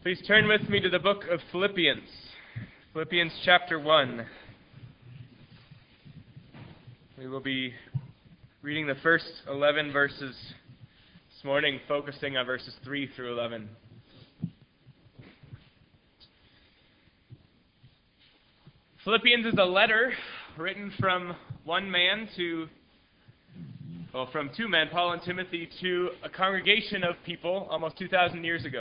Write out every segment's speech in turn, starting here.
Please turn with me to the book of Philippians. Philippians chapter 1. We will be reading the first 11 verses this morning, focusing on verses 3 through 11. Philippians is a letter written from one man from two men, Paul and Timothy, to a congregation of people almost 2,000 years ago.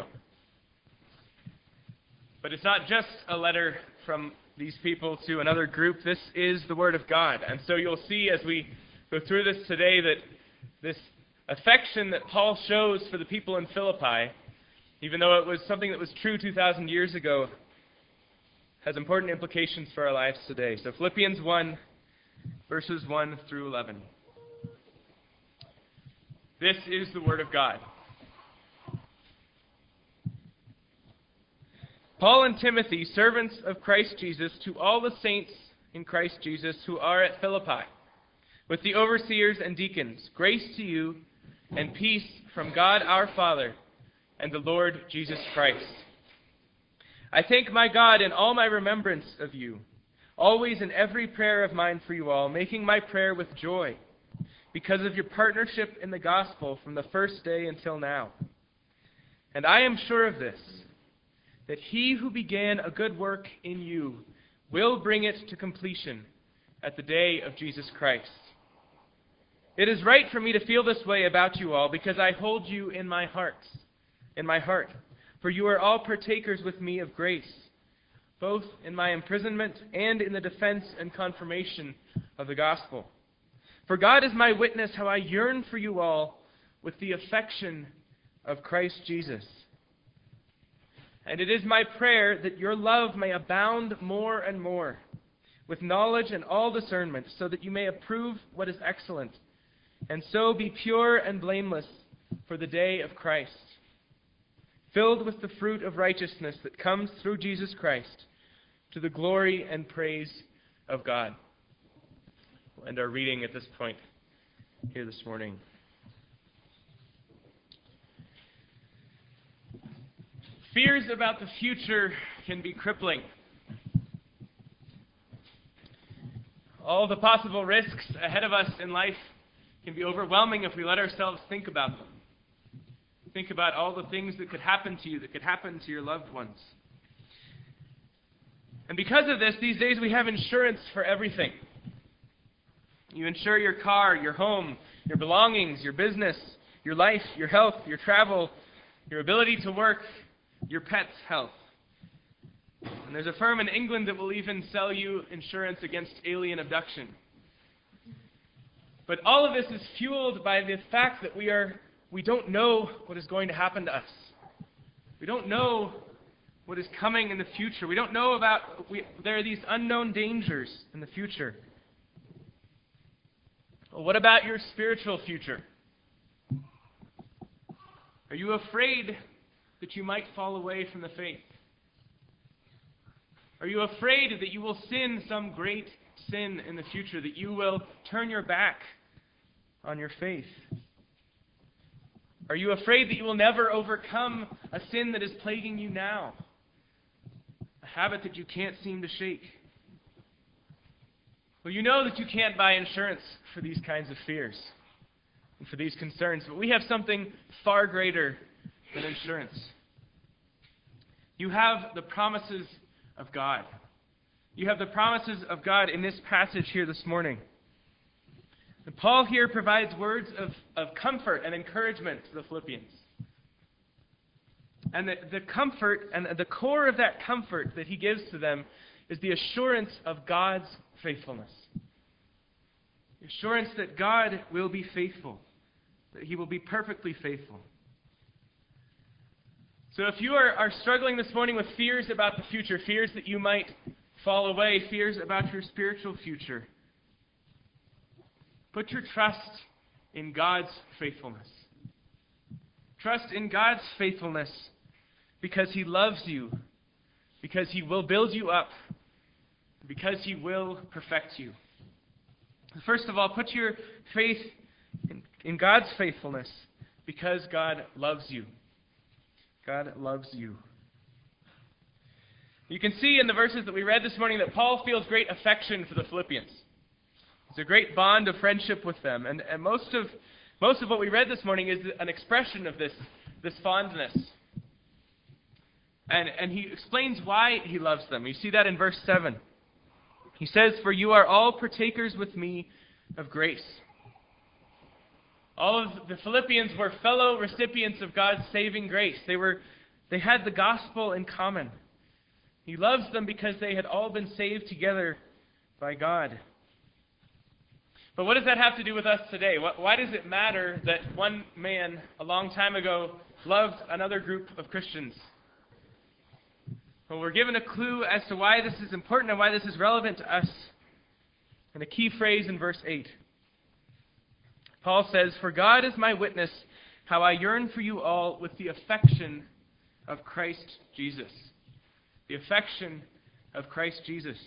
But it's not just a letter from these people to another group. This is the Word of God. And so you'll see as we go through this today that this affection that Paul shows for the people in Philippi, even though it was something that was true 2,000 years ago, has important implications for our lives today. So Philippians 1, verses 1 through 11. This is the Word of God. Paul and Timothy, servants of Christ Jesus, to all the saints in Christ Jesus who are at Philippi, with the overseers and deacons, grace to you and peace from God our Father and the Lord Jesus Christ. I thank my God in all my remembrance of you, always in every prayer of mine for you all, making my prayer with joy, because of your partnership in the gospel from the first day until now. And I am sure of this, that he who began a good work in you will bring it to completion at the day of Jesus Christ. It is right for me to feel this way about you all, because I hold you in my heart, for you are all partakers with me of grace, both in my imprisonment and in the defense and confirmation of the gospel. For God is my witness how I yearn for you all with the affection of Christ Jesus. And it is my prayer that your love may abound more and more, with knowledge and all discernment, so that you may approve what is excellent, and so be pure and blameless for the day of Christ, filled with the fruit of righteousness that comes through Jesus Christ, to the glory and praise of God. We'll end our reading at this point here this morning. Fears about the future can be crippling. All the possible risks ahead of us in life can be overwhelming if we let ourselves think about them. Think about all the things that could happen to you, that could happen to your loved ones. And because of this, these days we have insurance for everything. You insure your car, your home, your belongings, your business, your life, your health, your travel, your ability to work, your pet's health. And there's a firm in England that will even sell you insurance against alien abduction. But all of this is fueled by the fact that we don't know what is going to happen to us. We don't know what is coming in the future. We don't know there are these unknown dangers in the future. Well, what about your spiritual future? Are you afraid that you might fall away from the faith? Are you afraid that you will sin some great sin in the future, that you will turn your back on your faith? Are you afraid that you will never overcome a sin that is plaguing you now, a habit that you can't seem to shake? Well, you know that you can't buy insurance for these kinds of fears and for these concerns, but we have something far greater than insurance. You have the promises of God. You have the promises of God in this passage here this morning. And Paul here provides words of comfort and encouragement to the Philippians. And the comfort and the core of that comfort that he gives to them is the assurance of God's faithfulness. The assurance that God will be faithful, that he will be perfectly faithful. So if you are struggling this morning with fears about the future, fears that you might fall away, fears about your spiritual future, put your trust in God's faithfulness. Trust in God's faithfulness because he loves you, because he will build you up, because he will perfect you. First of all, put your faith in God's faithfulness because God loves you. God loves you. You can see in the verses that we read this morning that Paul feels great affection for the Philippians. There's a great bond of friendship with them. And most of what we read this morning is an expression of this fondness. And he explains why he loves them. You see that in verse 7. He says, "For you are all partakers with me of grace." All of the Philippians were fellow recipients of God's saving grace. They had the gospel in common. He loves them because they had all been saved together by God. But what does that have to do with us today? Why does it matter that one man a long time ago loved another group of Christians? Well, we're given a clue as to why this is important and why this is relevant to us in a key phrase in verse 8. Paul says, "For God is my witness, how I yearn for you all with the affection of Christ Jesus." The affection of Christ Jesus.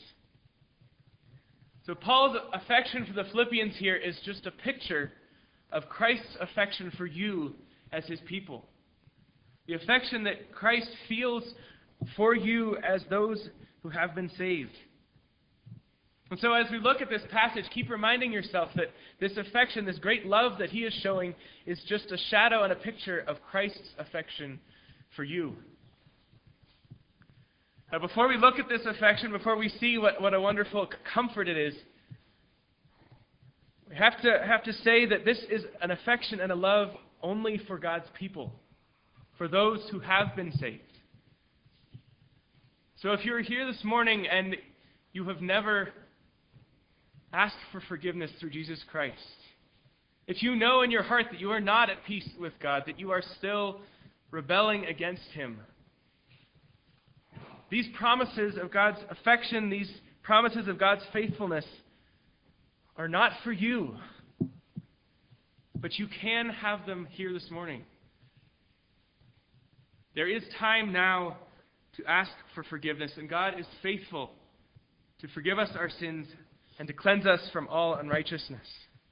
So Paul's affection for the Philippians here is just a picture of Christ's affection for you as his people. The affection that Christ feels for you as those who have been saved. And so as we look at this passage, keep reminding yourself that this affection, this great love that he is showing, is just a shadow and a picture of Christ's affection for you. Now, before we look at this affection, before we see what a wonderful comfort it is, we have to say that this is an affection and a love only for God's people, for those who have been saved. So if you're here this morning and you have never asked for forgiveness through Jesus Christ, if you know in your heart that you are not at peace with God, that you are still rebelling against him, these promises of God's affection, these promises of God's faithfulness are not for you. But you can have them here this morning. There is time now to ask for forgiveness, and God is faithful to forgive us our sins and to cleanse us from all unrighteousness.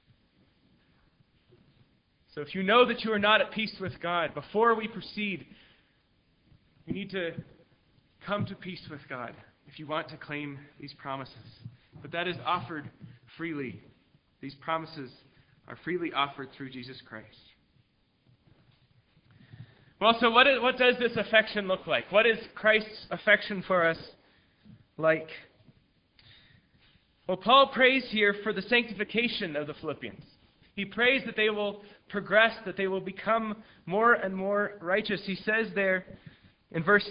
So if you know that you are not at peace with God, before we proceed, you need to come to peace with God if you want to claim these promises. But that is offered freely. These promises are freely offered through Jesus Christ. Well, so what does this affection look like? What is Christ's affection for us like? Well, Paul prays here for the sanctification of the Philippians. He prays that they will progress, that they will become more and more righteous. He says there in verse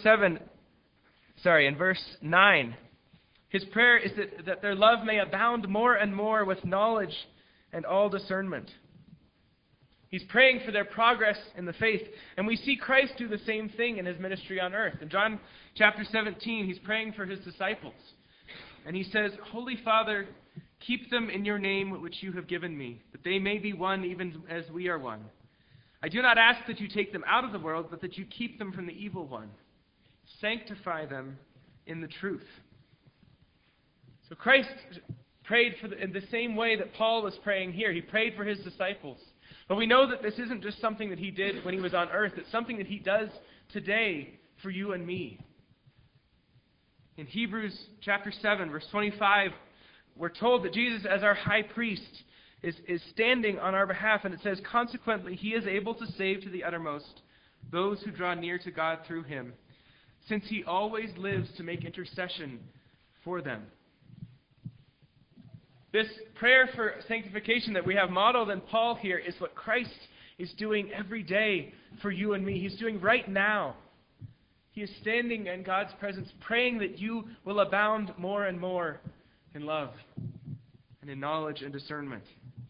9, his prayer is that their love may abound more and more with knowledge and all discernment. He's praying for their progress in the faith. And we see Christ do the same thing in his ministry on earth. In John chapter 17, he's praying for his disciples. And he says, "Holy Father, keep them in your name which you have given me, that they may be one even as we are one. I do not ask that you take them out of the world, but that you keep them from the evil one. Sanctify them in the truth." So Christ prayed in the same way that Paul was praying here. He prayed for his disciples. But we know that this isn't just something that he did when he was on earth. It's something that he does today for you and me. In Hebrews chapter 7, verse 25, we're told that Jesus, as our high priest, is standing on our behalf. And it says, "Consequently, he is able to save to the uttermost those who draw near to God through him, since he always lives to make intercession for them." This prayer for sanctification that we have modeled in Paul here is what Christ is doing every day for you and me. He's doing right now. He is standing in God's presence, praying that you will abound more and more in love and in knowledge and discernment.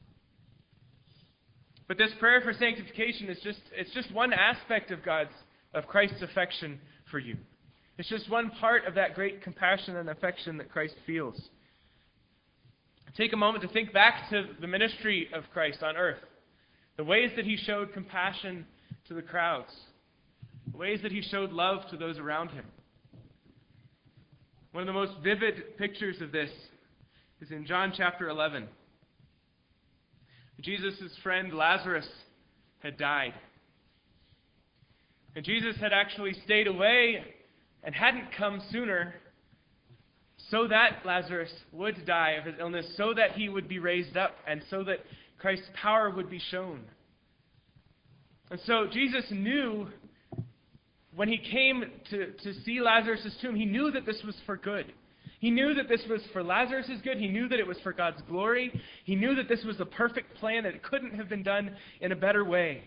But this prayer for sanctification is just one aspect of Christ's affection for you. It's just one part of that great compassion and affection that Christ feels. Take a moment to think back to the ministry of Christ on earth. The ways that he showed compassion to the crowds. The ways that he showed love to those around him. One of the most vivid pictures of this is in John chapter 11. Jesus' friend Lazarus had died. And Jesus had actually stayed away and hadn't come sooner so that Lazarus would die of his illness, so that he would be raised up, and so that Christ's power would be shown. And so Jesus knew when he came to see Lazarus' tomb, he knew that this was for good. He knew that this was for Lazarus' good. He knew that it was for God's glory. He knew that this was the perfect plan, that it couldn't have been done in a better way.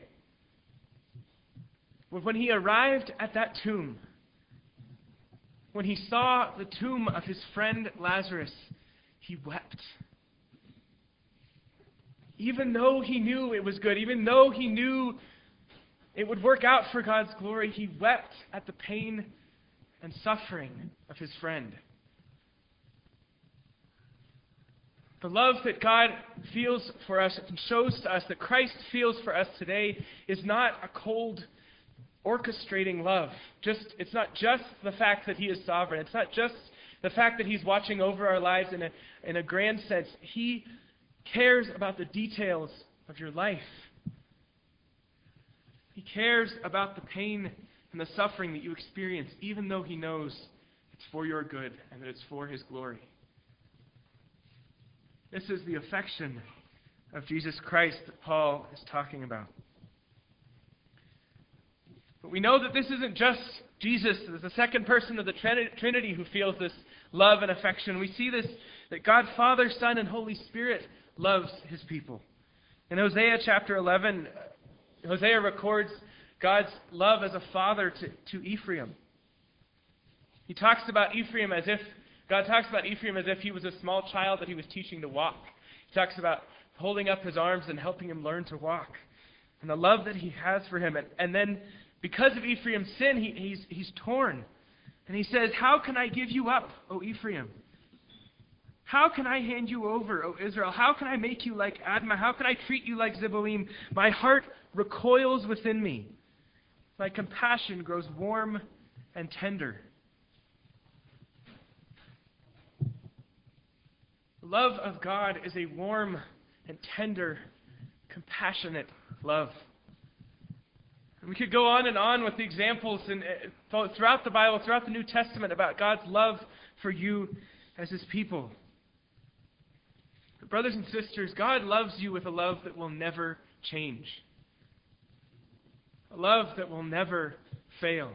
But when he arrived at that tomb, when he saw the tomb of his friend Lazarus, he wept. Even though he knew it was good, even though he knew it would work out for God's glory, he wept at the pain and suffering of his friend. The love that God feels for us and shows to us, that Christ feels for us today, is not a cold, orchestrating love. It's not just the fact that he is sovereign. It's not just the fact that he's watching over our lives in a grand sense. He cares about the details of your life. He cares about the pain and the suffering that you experience, even though he knows it's for your good and that it's for his glory. This is the affection of Jesus Christ that Paul is talking about. But we know that this isn't just Jesus, the second person of the Trinity, who feels this love and affection. We see this, that God, Father, Son, and Holy Spirit loves his people. In Hosea chapter 11, Hosea records God's love as a father to Ephraim. God talks about Ephraim as if he was a small child that he was teaching to walk. He talks about holding up his arms and helping him learn to walk. And the love that he has for him. And then, because of Ephraim's sin, he's torn. And he says, "How can I give you up, O Ephraim? How can I hand you over, O Israel? How can I make you like Admah? How can I treat you like Zeboim? My heart recoils within me. My compassion grows warm and tender." The love of God is a warm and tender, compassionate love. And we could go on with the examples throughout the Bible, throughout the New Testament, about God's love for you as his people. But brothers and sisters, God loves you with a love that will never change. A love that will never fail.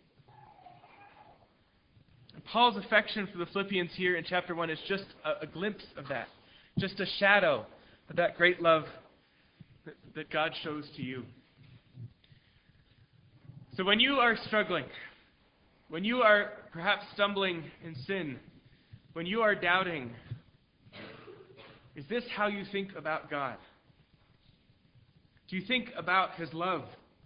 And Paul's affection for the Philippians here in chapter 1 is just a glimpse of that. Just a shadow of that great love that God shows to you. So when you are struggling, when you are perhaps stumbling in sin, when you are doubting, is this how you think about God? Do you think about his love?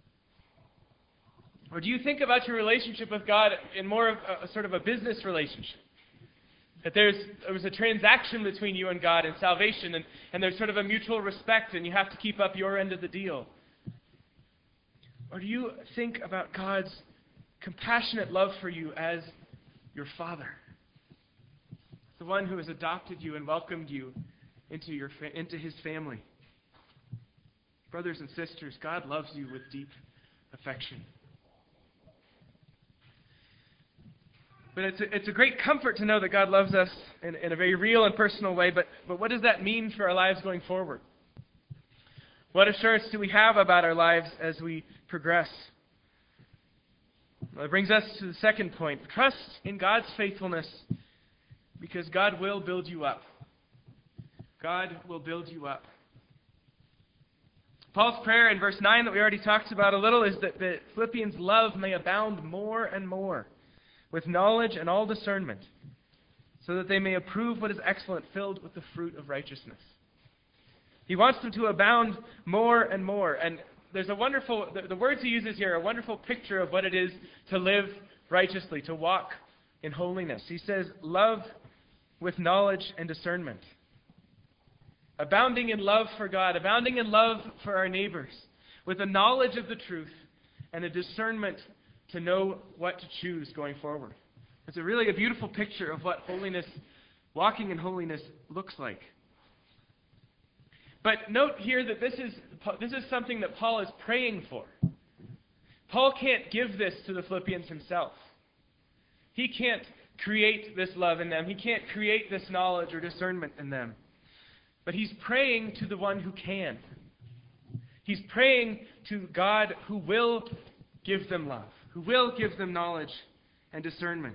Or do you think about your relationship with God in more of a sort of a business relationship? That there was a transaction between you and God in salvation, and there's sort of a mutual respect, and you have to keep up your end of the deal. Or do you think about God's compassionate love for you as your Father? The one who has adopted you and welcomed you into his family. Brothers and sisters, God loves you with deep affection. But it's a great comfort to know that God loves us in a very real and personal way, but what does that mean for our lives going forward? What assurance do we have about our lives as we progress? Well, it brings us to the second point. Trust in God's faithfulness, because God will build you up. God will build you up. Paul's prayer in verse 9 that we already talked about a little is that the Philippians' love may abound more and more with knowledge and all discernment, so that they may approve what is excellent, filled with the fruit of righteousness. He wants them to abound more and more. And there's a wonderful, the words he uses here are a wonderful picture of what it is to live righteously, to walk in holiness. He says, love with knowledge and discernment. Abounding in love for God, abounding in love for our neighbors, with a knowledge of the truth and a discernment to know what to choose going forward. It's really a beautiful picture of what holiness, walking in holiness, looks like. But note here that this is something that Paul is praying for. Paul can't give this to the Philippians himself. He can't create this love in them. He can't create this knowledge or discernment in them. But he's praying to the one who can. He's praying to God who will give them love, who will give them knowledge and discernment.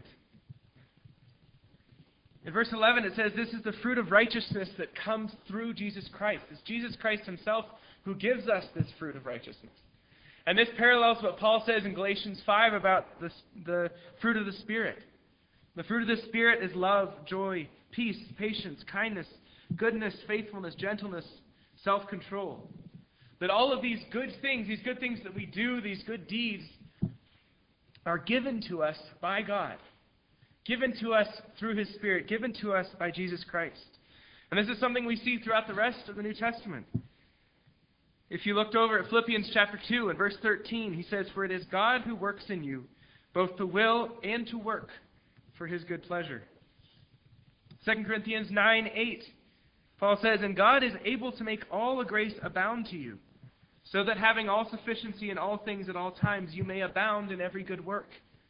In verse 11 it says, this is the fruit of righteousness that comes through Jesus Christ. It's Jesus Christ himself who gives us this fruit of righteousness. And this parallels what Paul says in Galatians 5 about the fruit of the Spirit. The fruit of the Spirit is love, joy, peace, patience, kindness, goodness, faithfulness, gentleness, self-control. That all of these good things that we do, these good deeds, are given to us by God. Given to us through his Spirit. Given to us by Jesus Christ. And this is something we see throughout the rest of the New Testament. If you looked over at Philippians chapter 2 and verse 13, he says, for it is God who works in you, both to will and to work for his good pleasure. 2 Corinthians 9:8, Paul says, and God is able to make all the grace abound to you, so that having all sufficiency in all things at all times, you may abound in every good work.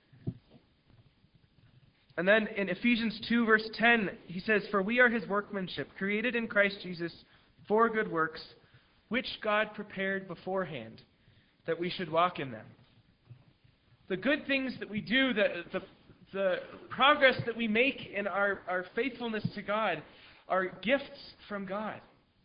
And then in Ephesians 2 verse 10, he says, for we are his workmanship, created in Christ Jesus for good works, which God prepared beforehand, that we should walk in them. The good things that we do, the progress that we make in our faithfulness to God, are gifts from God.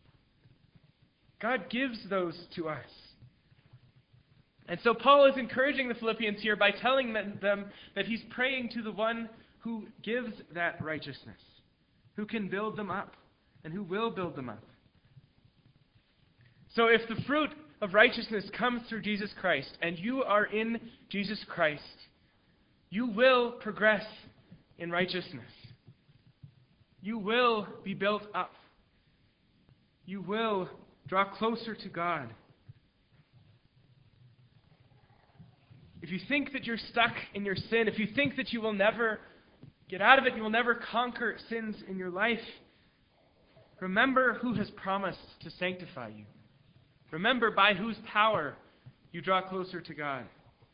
God gives those to us. And so Paul is encouraging the Philippians here by telling them that he's praying to the one who gives that righteousness, who can build them up, and who will build them up. So if the fruit of righteousness comes through Jesus Christ, and you are in Jesus Christ, you will progress in righteousness. You will be built up. You will draw closer to God. If you think that you're stuck in your sin, if you think that you will never get out of it, you will never conquer sins in your life, remember who has promised to sanctify you. Remember by whose power you draw closer to God.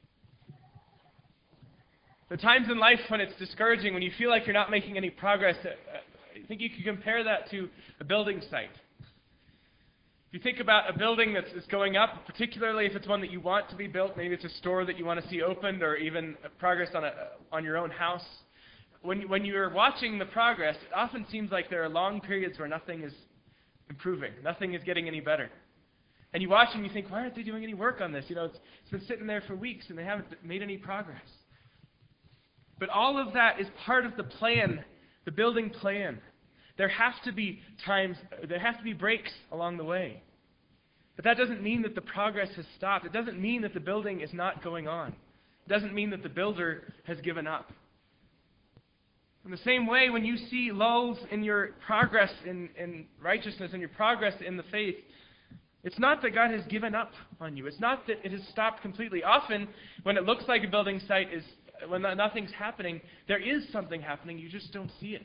The times in life when it's discouraging, when you feel like you're not making any progress, I think you can compare that to a building site. If you think about a building that's going up, particularly if it's one that you want to be built, maybe it's a store that you want to see opened, or even progress on your own house. When you're watching the progress, it often seems like there are long periods where nothing is improving, nothing is getting any better. And you watch and you think, why aren't they doing any work on this? It's been sitting there for weeks and they haven't made any progress. But all of that is part of the plan, the building plan. There have to be breaks along the way. But that doesn't mean that the progress has stopped. It doesn't mean that the building is not going on. It doesn't mean that the builder has given up. In the same way, when you see lulls in your progress in righteousness and your progress in the faith, it's not that God has given up on you. It's not that it has stopped completely. Often, when it looks like a building site when nothing's happening, there is something happening. You just don't see it.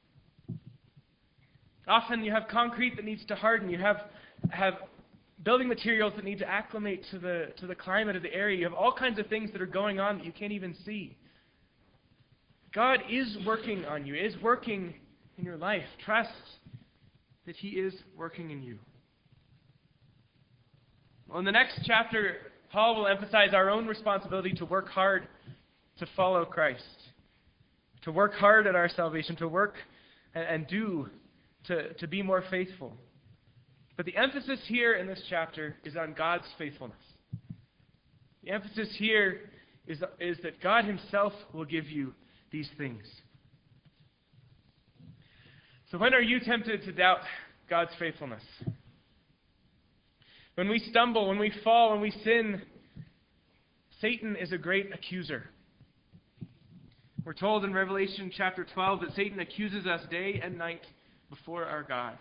Often, you have concrete that needs to harden. You have building materials that need to acclimate to the climate of the area. You have all kinds of things that are going on that you can't even see. God is working on you, is working in your life. Trust that He is working in you. Well, in the next chapter, Paul will emphasize our own responsibility to work hard to follow Christ, to work hard at our salvation, to work and do to be more faithful. But the emphasis here in this chapter is on God's faithfulness. The emphasis here is that God Himself will give you these things. So when are you tempted to doubt God's faithfulness? When we stumble, when we fall, when we sin, Satan is a great accuser. We're told in Revelation chapter 12 that Satan accuses us day and night before our God.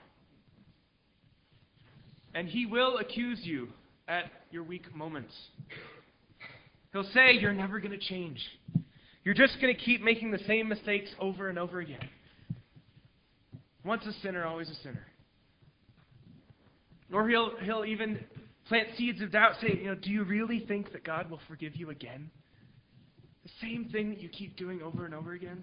And he will accuse you at your weak moments. He'll say, you're never going to change. You're just going to keep making the same mistakes over and over again. Once a sinner, always a sinner. Or he'll even plant seeds of doubt, saying, do you really think that God will forgive you again? The same thing that you keep doing over and over again?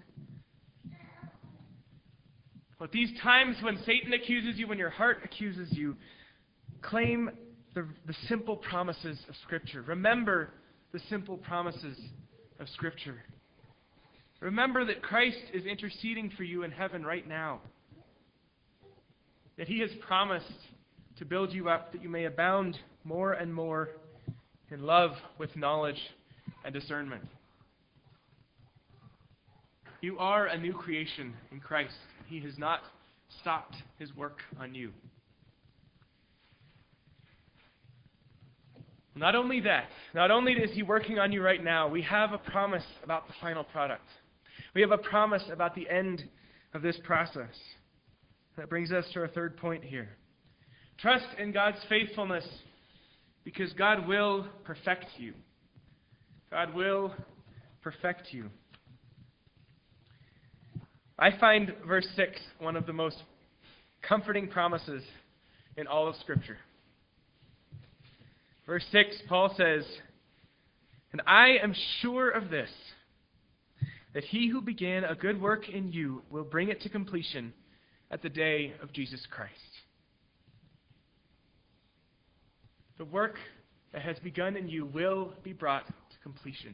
Well, at these times when Satan accuses you, when your heart accuses you, claim the simple promises of Scripture. Remember the simple promises of Scripture. Remember that Christ is interceding for you in heaven right now. That He has promised to build you up, that you may abound more and more in love with knowledge and discernment. You are a new creation in Christ. He has not stopped His work on you. Not only that, not only is He working on you right now, we have a promise about the final product. We have a promise about the end of this process. That brings us to our third point here. Trust in God's faithfulness because God will perfect you. God will perfect you. I find verse 6 one of the most comforting promises in all of Scripture. Verse 6, Paul says, "And I am sure of this, that He who began a good work in you will bring it to completion at the day of Jesus Christ." The work that has begun in you will be brought to completion.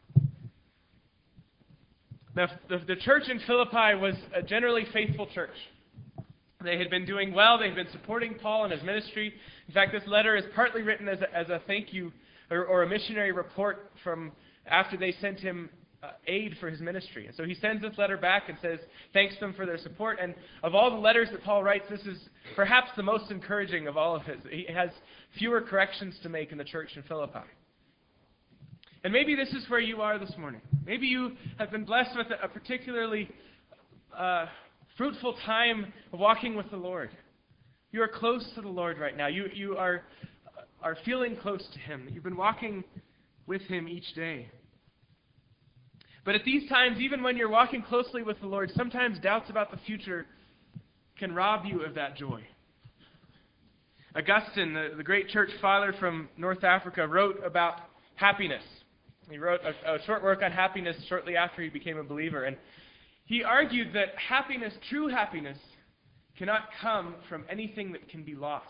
Now, the church in Philippi was a generally faithful church. They had been doing well. They had been supporting Paul in his ministry. In fact, this letter is partly written as a thank you or a missionary report from after they sent him aid for his ministry. And so he sends this letter back and says, thanks them for their support. And of all the letters that Paul writes, this is perhaps the most encouraging of all of his. He has fewer corrections to make in the church in Philippi. And maybe this is where you are this morning. Maybe you have been blessed with a particularly fruitful time walking with the Lord. You are close to the Lord right now. You are feeling close to Him. You've been walking with Him each day. But at these times, even when you're walking closely with the Lord, sometimes doubts about the future can rob you of that joy. Augustine, the great church father from North Africa, wrote about happiness. He wrote a short work on happiness shortly after he became a believer. And he argued that happiness, true happiness, cannot come from anything that can be lost.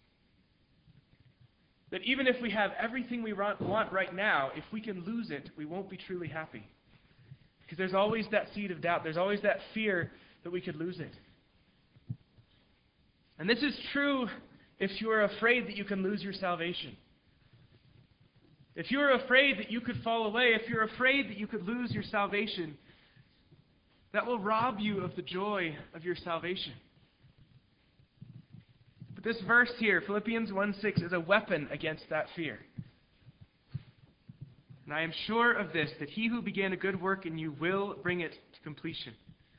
That even if we have everything we want right now, if we can lose it, we won't be truly happy. Because there's always that seed of doubt. There's always that fear that we could lose it. And this is true if you are afraid that you can lose your salvation. If you're afraid that you could fall away, if you're afraid that you could lose your salvation, that will rob you of the joy of your salvation. But this verse here, Philippians 1:6, is a weapon against that fear. And I am sure of this, that He who began a good work in you will bring it to completion.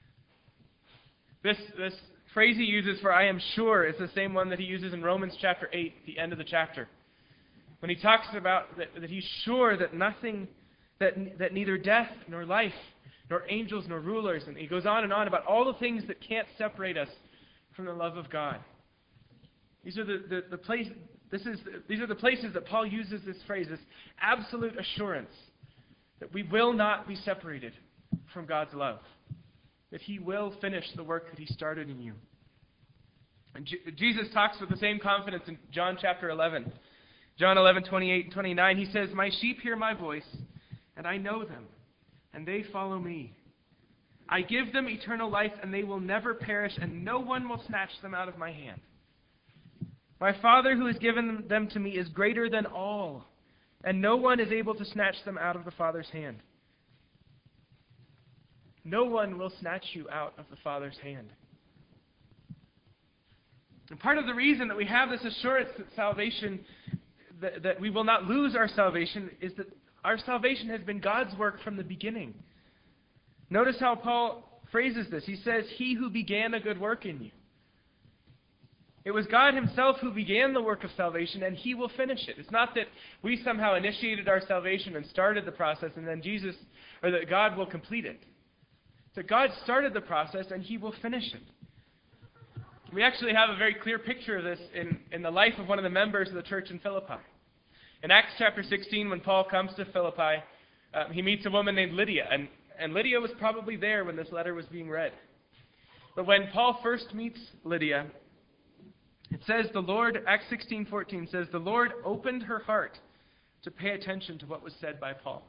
This phrase he uses for I am sure is the same one that he uses in Romans chapter 8, the end of the chapter. When he talks about that he's sure that nothing, that neither death nor life, nor angels nor rulers, and he goes on and on about all the things that can't separate us from the love of God. These are the places that Paul uses this phrase, this absolute assurance that we will not be separated from God's love, that He will finish the work that He started in you. And Jesus talks with the same confidence in John chapter 11. John 11:28 and 29, He says, "My sheep hear my voice, and I know them, and they follow me. I give them eternal life, and they will never perish, and no one will snatch them out of my hand. My Father who has given them to me is greater than all, and no one is able to snatch them out of the Father's hand." No one will snatch you out of the Father's hand. And part of the reason that we have this assurance that salvation, that we will not lose our salvation, is that our salvation has been God's work from the beginning. Notice how Paul phrases this. He says, "He who began a good work in you." It was God Himself who began the work of salvation, and He will finish it. It's not that we somehow initiated our salvation and started the process, and then that God will complete it. So God started the process, and He will finish it. We actually have a very clear picture of this in the life of one of the members of the church in Philippi. In Acts chapter 16, when Paul comes to Philippi, he meets a woman named Lydia, and Lydia was probably there when this letter was being read. But when Paul first meets Lydia, it says the Lord, Acts 16:14 says, the Lord opened her heart to pay attention to what was said by Paul.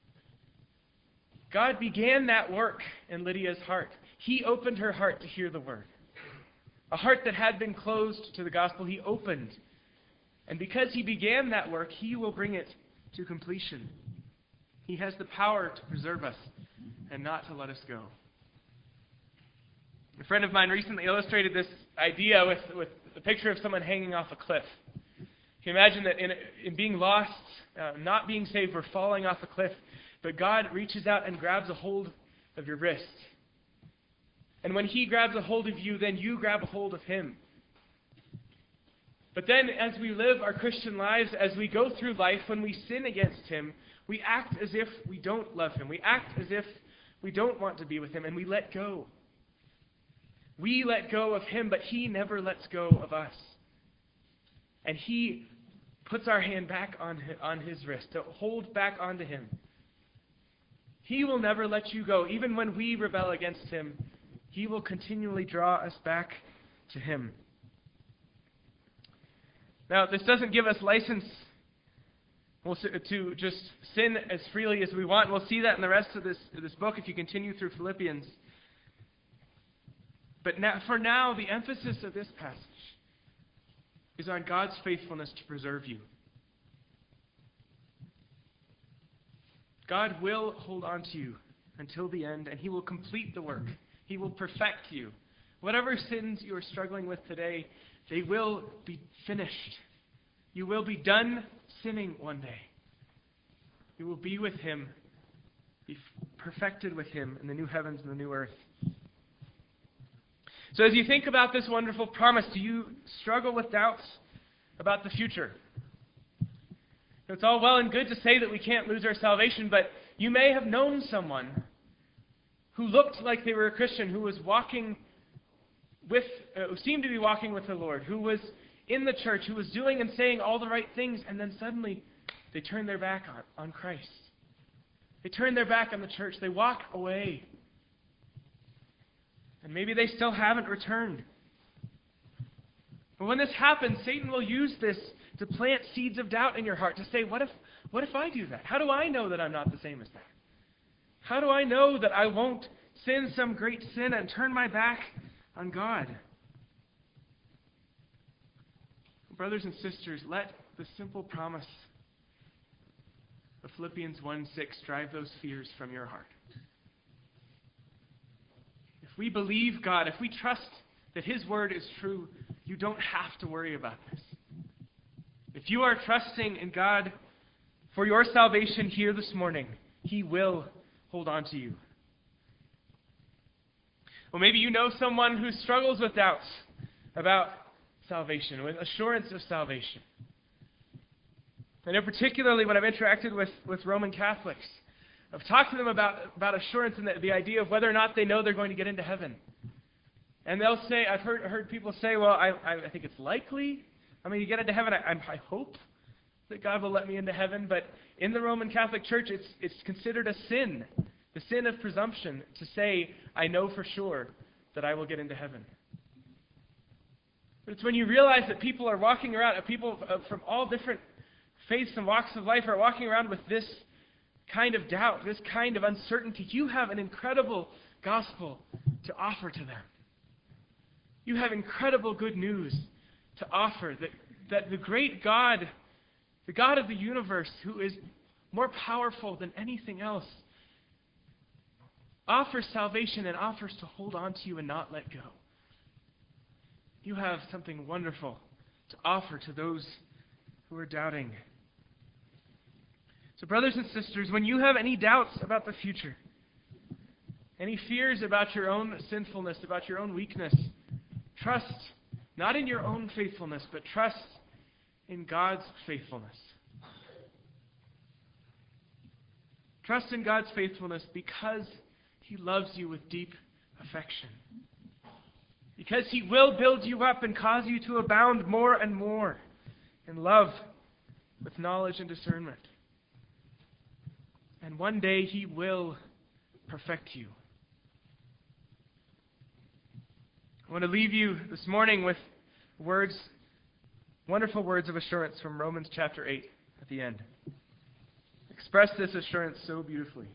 God began that work in Lydia's heart. He opened her heart to hear the word. A heart that had been closed to the gospel, he opened. And because he began that work, he will bring it to completion. He has the power to preserve us and not to let us go. A friend of mine recently illustrated this idea with a picture of someone hanging off a cliff. You can imagine that in being lost, not being saved, we're falling off a cliff, but God reaches out and grabs a hold of your wrist. And when he grabs a hold of you, then you grab a hold of him. But then as we live our Christian lives, as we go through life, when we sin against him, we act as if we don't love him. We act as if we don't want to be with him, and we let go. We let go of him, but he never lets go of us. And he puts our hand back on his wrist, to hold back onto him. He will never let you go. Even when we rebel against him, he will continually draw us back to him. Now, this doesn't give us license to just sin as freely as we want. We'll see that in the rest of this book if you continue through Philippians. But for now, the emphasis of this passage is on God's faithfulness to preserve you. God will hold on to you until the end, and he will complete the work. He will perfect you. Whatever sins you are struggling with today, they will be finished. You will be done sinning one day. You will be with him, be perfected with him in the new heavens and the new earth. So as you think about this wonderful promise, do you struggle with doubts about the future? It's all well and good to say that we can't lose our salvation, but you may have known someone who looked like they were a Christian, who was who seemed to be walking with the Lord, who was in the church, who was doing and saying all the right things, and then suddenly they turn their back on Christ. They turn their back on the church. They walk away. And maybe they still haven't returned. But when this happens, Satan will use this to plant seeds of doubt in your heart, to say, what if I do that? How do I know that I'm not the same as that? How do I know that I won't sin some great sin and turn my back on God? Brothers and sisters, let the simple promise of Philippians 1:6 drive those fears from your heart. If we believe God, if we trust that his word is true, you don't have to worry about this. If you are trusting in God for your salvation here this morning, he will hold on to you. Well, maybe you know someone who struggles with doubts about salvation, with assurance of salvation. I know particularly when I've interacted with Roman Catholics, I've talked to them about assurance and the idea of whether or not they know they're going to get into heaven. And they'll say, I've heard people say, well, I think it's likely. I mean, you get into heaven, I hope that God will let me into heaven. But in the Roman Catholic Church, it's considered a sin, the sin of presumption, to say, I know for sure that I will get into heaven. But it's when you realize that people are walking around, people from all different faiths and walks of life are walking around with this kind of doubt, this kind of uncertainty. You have an incredible gospel to offer to them. You have incredible good news to offer, that the great God, the God of the universe, who is more powerful than anything else, offers salvation and offers to hold on to you and not let go. You have something wonderful to offer to those who are doubting. So brothers and sisters, when you have any doubts about the future, any fears about your own sinfulness, about your own weakness, trust not in your own faithfulness, but trust in God's faithfulness. Trust in God's faithfulness because he loves you with deep affection. Because he will build you up and cause you to abound more and more in love with knowledge and discernment. And one day he will perfect you. I want to leave you this morning with wonderful words of assurance from Romans chapter 8 at the end. Express this assurance so beautifully.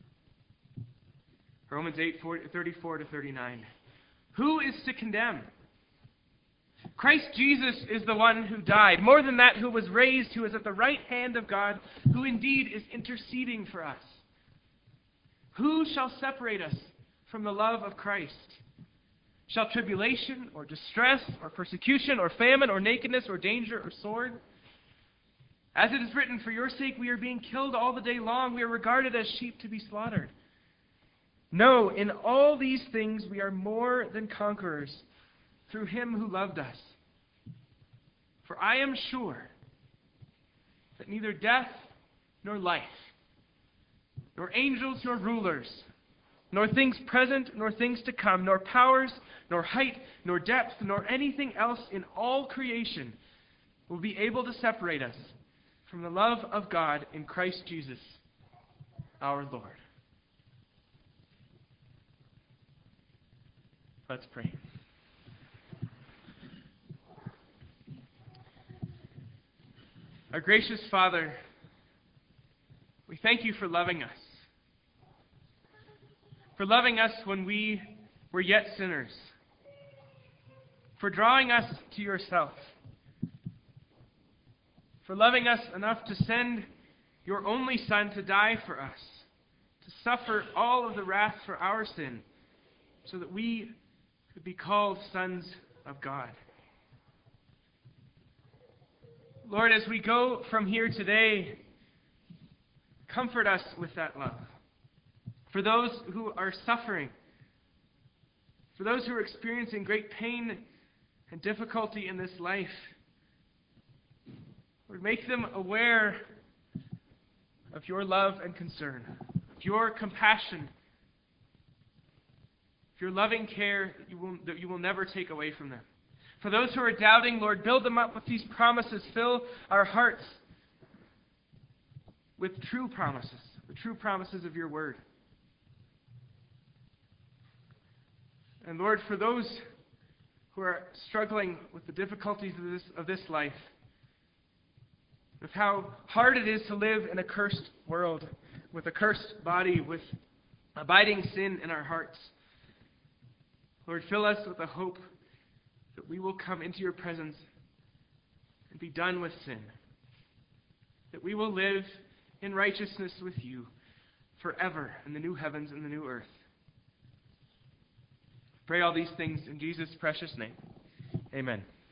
Romans 8:34 to 39. Who is to condemn? Christ Jesus is the one who died. More than that, who was raised, who is at the right hand of God, who indeed is interceding for us. Who shall separate us from the love of Christ? Shall tribulation, or distress, or persecution, or famine, or nakedness, or danger, or sword? As it is written, for your sake we are being killed all the day long. We are regarded as sheep to be slaughtered. No, in all these things we are more than conquerors through him who loved us. For I am sure that neither death nor life, nor angels nor rulers, nor things present nor things to come, nor powers, nor height, nor depth, nor anything else in all creation will be able to separate us from the love of God in Christ Jesus, our Lord. Let's pray. Our gracious Father, we thank you for loving us. For loving us when we were yet sinners. For drawing us to yourself. For loving us enough to send your only Son to die for us. To suffer all of the wrath for our sin. So that we could be called sons of God. Lord, as we go from here today, comfort us with that love. For those who are suffering, for those who are experiencing great pain and difficulty in this life, Lord, make them aware of your love and concern, of your compassion, of your loving care that you will never take away from them. For those who are doubting, Lord, build them up with these promises. Fill our hearts with true promises, the true promises of your word. And Lord, for those who are struggling with the difficulties of this life, with how hard it is to live in a cursed world, with a cursed body, with abiding sin in our hearts, Lord, fill us with the hope that we will come into your presence and be done with sin. That we will live in righteousness with you forever in the new heavens and the new earth. Pray all these things in Jesus' precious name. Amen.